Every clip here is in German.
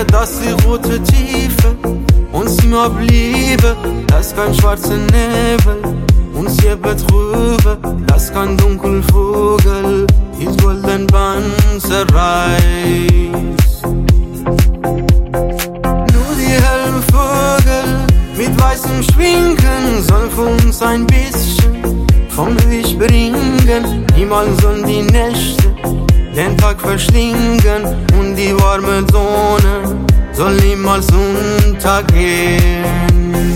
dass die rote Tiefe uns immer bliebe, dass kein schwarzer Nebel uns hier betrübe, dass kein Dunkelvogel dies golden Band zerreißt. Nur die hellen Vögel mit weißem Schwingen sollen für uns ein bisschen vom Licht bringen. Niemals sollen die Nächte den Tag verschlingen und die warme Sonne soll niemals untergehen.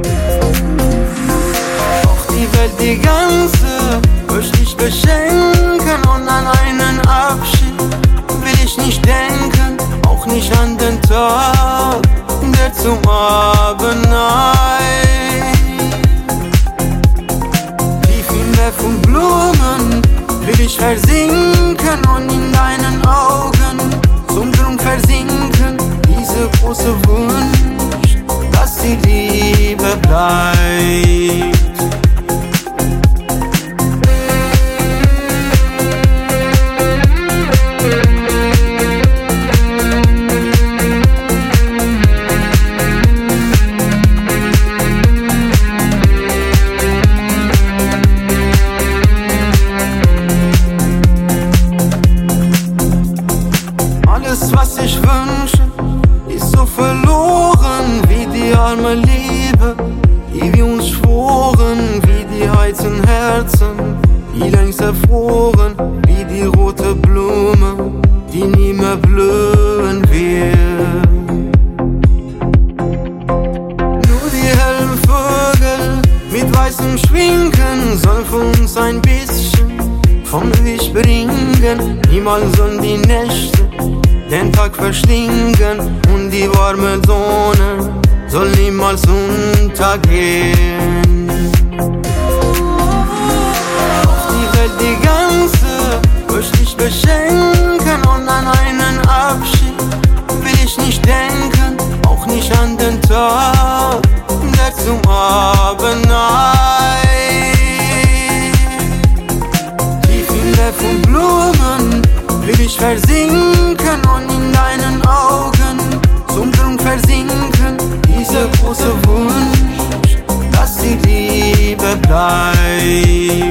Auch die Welt, die ganze, möchte ich beschenken und an einen Abschied will ich nicht denken, auch nicht an den Tag, der zum Abend neigt. Tief im Meer von Blumen will ich versinken und in deinen Augen zum Grund versinken. Diese große Wunsch, dass die Liebe bleibt. Alles, was ich wünsche, ist so verloren wie die arme Liebe, die wir uns schworen, wie die heißen Herzen, die längst erfroren, wie die rote Blume, die nie mehr blühen wird. Nur die hellen Vögel mit weißem Schwingen sollen für uns ein bisschen vom Licht bringen. Niemals sollen die Nächte den Tag verschlingen und die warme Sonne soll niemals untergehen. Auch die Welt, die ganze, möchte ich beschenken und an einen Abschied will ich nicht denken, auch nicht an den Tag, der zum Abend neigt. Tief im Meer von Blumen will ich versinken und in deinen Augen zum Grund versinken. Dieser große Wunsch, dass die Liebe bleibt.